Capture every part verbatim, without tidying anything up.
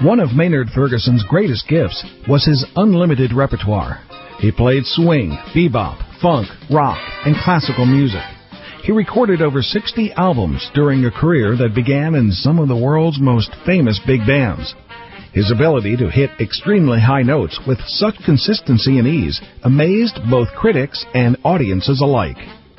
One of Maynard Ferguson's greatest gifts was his unlimited repertoire. He played swing, bebop, funk, rock, and classical music. He recorded over sixty albums during a career that began in some of the world's most famous big bands. His ability to hit extremely high notes with such consistency and ease amazed both critics and audiences alike.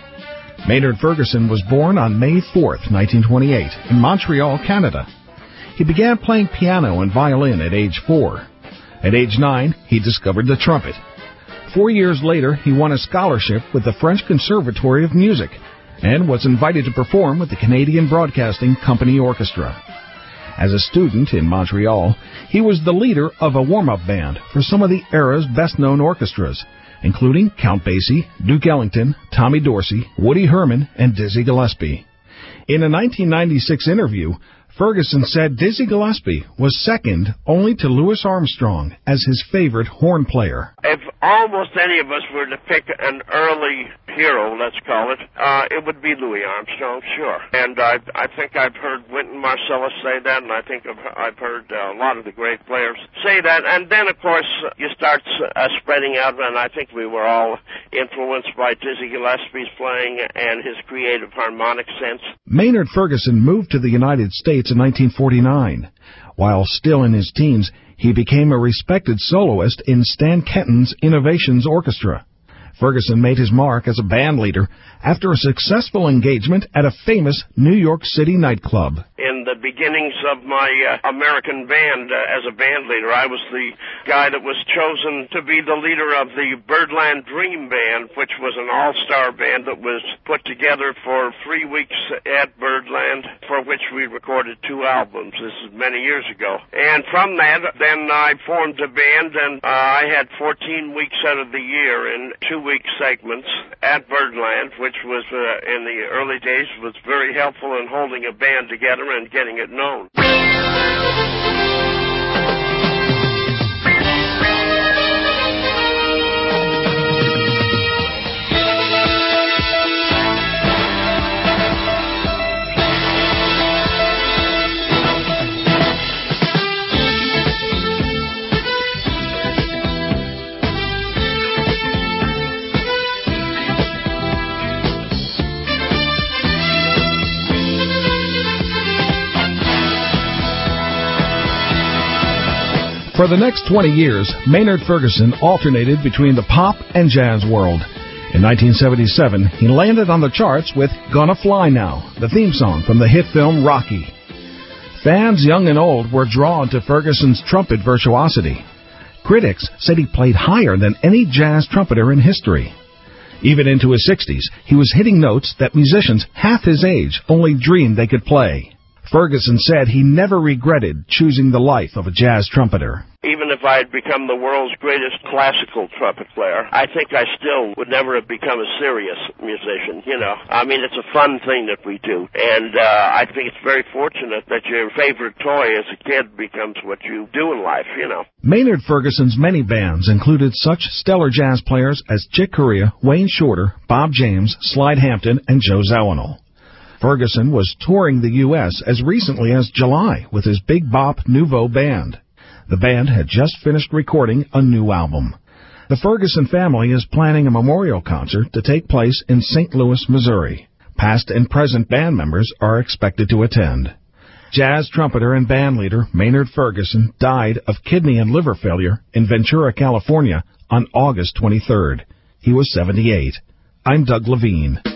Maynard Ferguson was born on May fourth, nineteen twenty-eight, in Montreal, Canada. He began playing piano and violin at age four. At age nine, he discovered the trumpet. Four years later, he won a scholarship with the French Conservatory of Music and was invited to perform with the Canadian Broadcasting Company Orchestra. As a student in Montreal, he was the leader of a warm-up band for some of the era's best-known orchestras, including Count Basie, Duke Ellington, Tommy Dorsey, Woody Herman, and Dizzy Gillespie. In a nineteen ninety-six interview, Ferguson said Dizzy Gillespie was second only to Louis Armstrong as his favorite horn player. If almost any of us were to pick an early hero, let's call it, uh, it would be Louis Armstrong, sure. And I, I think I've heard Wynton Marsalis say that, and I think I've, I've heard uh, a lot of the great players say that. And then, of course, you start uh, spreading out, and I think we were all influenced by Dizzy Gillespie's playing and his creative harmonic sense. Maynard Ferguson moved to the United States in nineteen forty-nine. While still in his teens, he became a respected soloist in Stan Kenton's Innovations Orchestra. Ferguson made his mark as a band leader after a successful engagement at a famous New York City nightclub. In the beginnings of my uh, American band uh, as a band leader, I was the guy that was chosen to be the leader of the Birdland Dream Band, which was an all-star band that was put together for three weeks at Birdland, for which we recorded two albums. This is many years ago. And from that, then I formed a band, and uh, I had fourteen weeks out of the year in two-week segments at Birdland, which was, uh, in the early days, was very helpful in holding a band together and getting it known. For the next twenty years, Maynard Ferguson alternated between the pop and jazz world. In nineteen seventy-seven, he landed on the charts with Gonna Fly Now, the theme song from the hit film Rocky. Fans young and old were drawn to Ferguson's trumpet virtuosity. Critics said he played higher than any jazz trumpeter in history. Even into his sixties, he was hitting notes that musicians half his age only dreamed they could play. Ferguson said he never regretted choosing the life of a jazz trumpeter. Even if I had become the world's greatest classical trumpet player, I think I still would never have become a serious musician, you know. I mean, it's a fun thing that we do, and uh, I think it's very fortunate that your favorite toy as a kid becomes what you do in life, you know. Maynard Ferguson's many bands included such stellar jazz players as Chick Corea, Wayne Shorter, Bob James, Slide Hampton, and Joe Zawinul. Ferguson was touring the U S as recently as July with his Big Bop Nouveau Band. The band had just finished recording a new album. The Ferguson family is planning a memorial concert to take place in Saint Louis, Missouri. Past and present band members are expected to attend. Jazz trumpeter and bandleader Maynard Ferguson died of kidney and liver failure in Ventura, California on August twenty-third. He was seventy-eight. I'm Doug Levine.